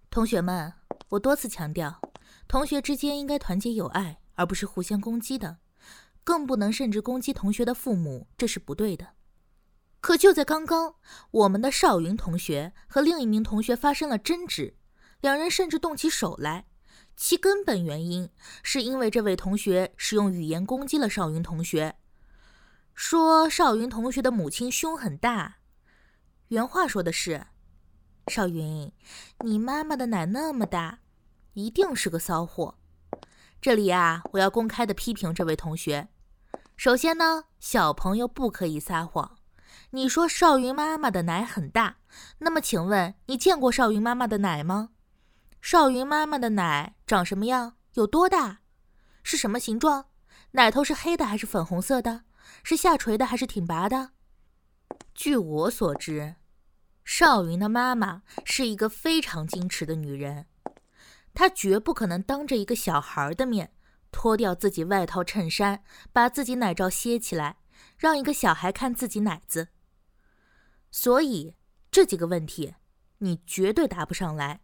同学们，我多次强调，同学之间应该团结友爱，而不是互相攻击的，更不能甚至攻击同学的父母，这是不对的。可就在刚刚，我们的邵云同学和另一名同学发生了争执，两人甚至动起手来。其根本原因是因为这位同学使用语言攻击了邵云同学，说邵云同学的母亲胸很大。原话说的是：邵云，你妈妈的奶那么大，一定是个骚货。这里啊，我要公开的批评这位同学。首先呢，小朋友不可以撒谎。你说邵云妈妈的奶很大，那么请问你见过邵云妈妈的奶吗？邵云妈妈的奶长什么样？有多大？是什么形状？奶头是黑的还是粉红色的？是下垂的还是挺拔的？据我所知，邵云的妈妈是一个非常矜持的女人，她绝不可能当着一个小孩的面脱掉自己外套衬衫，把自己奶罩掀起来，让一个小孩看自己奶子。所以这几个问题你绝对答不上来。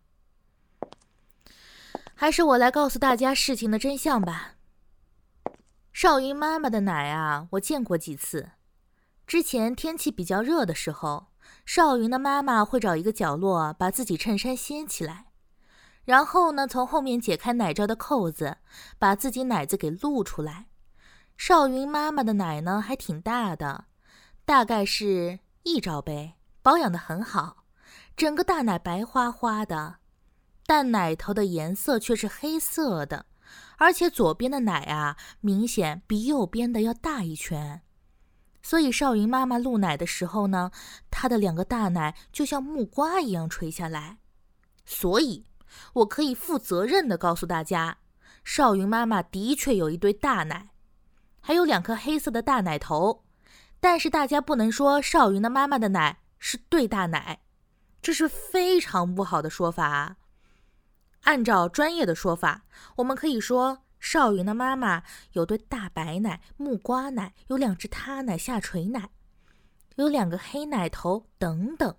还是我来告诉大家事情的真相吧。邵云妈妈的奶啊，我见过几次。之前天气比较热的时候，邵云的妈妈会找一个角落把自己衬衫掀起来，然后呢，从后面解开奶罩的扣子，把自己奶子给露出来。邵云妈妈的奶呢还挺大的，大概是1罩杯，保养得很好，整个大奶白花花的，但奶头的颜色却是黑色的，而且左边的奶啊，明显比右边的要大一圈。所以邵云妈妈露奶的时候呢，她的2个大奶就像木瓜一样垂下来。所以我可以负责任地告诉大家，邵云妈妈的确有一堆大奶，还有2颗黑色的大奶头。但是大家不能说邵云的妈妈的奶是对大奶，这是非常不好的说法啊。按照专业的说法，我们可以说邵云的妈妈有对大白奶、木瓜奶，有2只塌奶、下垂奶，有2个黑奶头等等。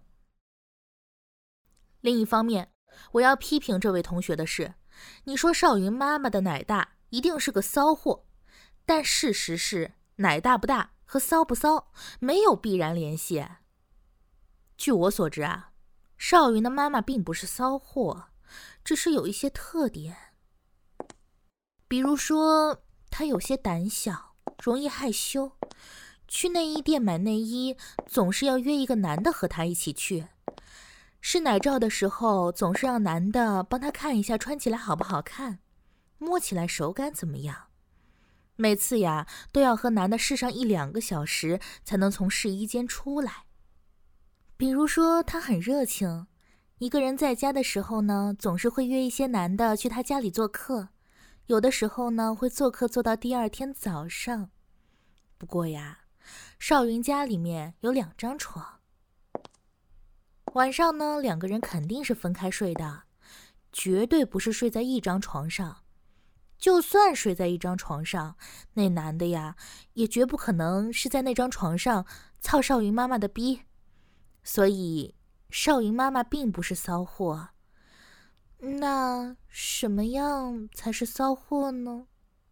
另一方面，我要批评这位同学的是，你说邵云妈妈的奶大一定是个骚货，但事实是奶大不大和骚不骚没有必然联系。据我所知啊，邵云的妈妈并不是骚货，只是有一些特点。比如说，她有些胆小，容易害羞，去内衣店买内衣总是要约一个男的和她一起去，试奶罩的时候总是让男的帮她看一下穿起来好不好看，摸起来手感怎么样。每次呀，都要和男的试上1-2个小时才能从试衣间出来。比如说，她很热情，一个人在家的时候呢，总是会约一些男的去她家里做客，有的时候呢，会做客做到第2天早上。不过呀，邵云家里面有2张床，晚上呢，2个人肯定是分开睡的，绝对不是睡在一张床上。就算睡在一张床上，那男的呀，也绝不可能是在那张床上操邵云妈妈的逼。所以邵云妈妈并不是骚货。那什么样才是骚货呢？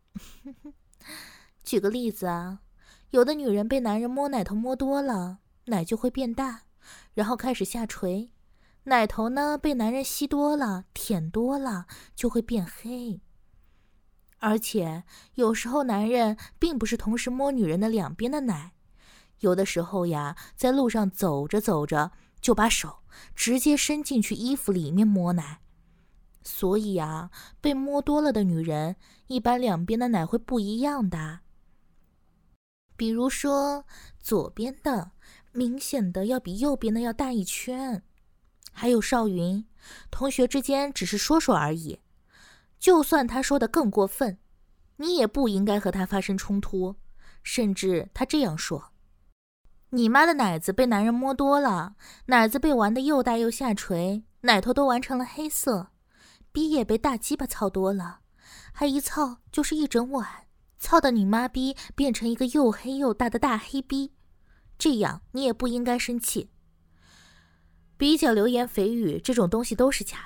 举个例子啊，有的女人被男人摸奶头摸多了，奶就会变大，然后开始下垂。奶头呢，被男人吸多了、舔多了，就会变黑。而且有时候男人并不是同时摸女人的2边的奶，有的时候呀，在路上走着走着，就把手直接伸进去衣服里面摸奶。所以啊，被摸多了的女人，一般2边的奶会不一样的。比如说，左边的明显的要比右边的要大一圈。还有邵云，同学之间只是说说而已。就算他说的更过分，你也不应该和他发生冲突。甚至他这样说：你妈的奶子被男人摸多了，奶子被玩得又大又下垂，奶头都玩成了黑色，逼也被大鸡巴操多了，还一操就是1整晚，操的你妈逼变成一个又黑又大的大黑逼。这样你也不应该生气。比较流言蜚语这种东西都是假的，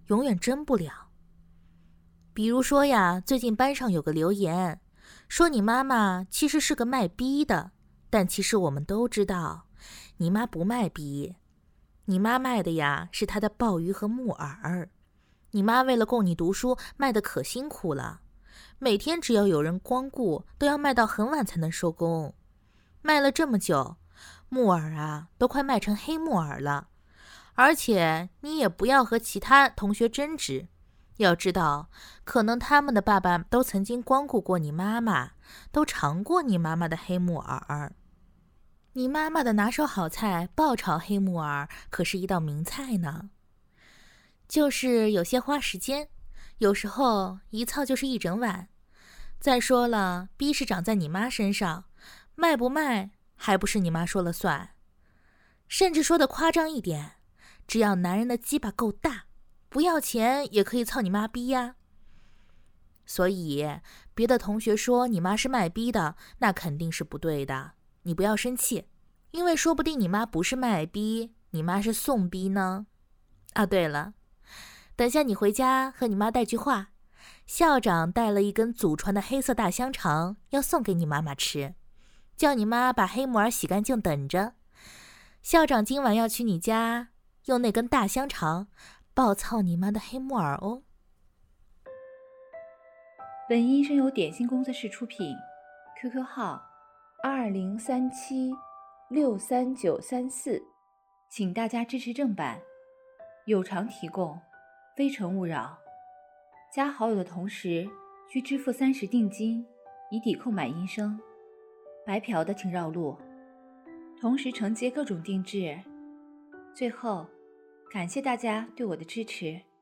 永远真不了。比如说呀，最近班上有个留言，说你妈妈其实是个卖逼的，但其实我们都知道，你妈不卖逼，你妈卖的呀是她的鲍鱼和木耳。你妈为了供你读书，卖得可辛苦了，每天只要有人光顾，都要卖到很晚才能收工。卖了这么久，木耳啊都快卖成黑木耳了。而且你也不要和其他同学争执，要知道，可能他们的爸爸都曾经光顾过你妈妈，都尝过你妈妈的黑木耳。你妈妈的拿手好菜爆炒黑木耳可是一道名菜呢。就是有些花时间，有时候一操就是一整晚。再说了，逼是长在你妈身上，卖不卖还不是你妈说了算。甚至说的夸张一点，只要男人的鸡巴够大，不要钱也可以操你妈逼呀。所以别的同学说你妈是卖逼的，那肯定是不对的。你不要生气，因为说不定你妈不是卖逼，你妈是送逼呢。啊，对了，等下你回家和你妈带句话，校长带了一根祖传的黑色大香肠要送给你妈妈吃，叫你妈把黑木耳洗干净等着。校长今晚要去你家，用那根大香肠爆操你妈的黑木耳哦。 本音声由点心工作室出品 ，QQ 号2037639334，请大家支持正版，有偿提供，非诚勿扰。加好友的同时需支付30定金，以抵扣买音声。白嫖的请绕路，同时承接各种定制。最后，感谢大家对我的支持。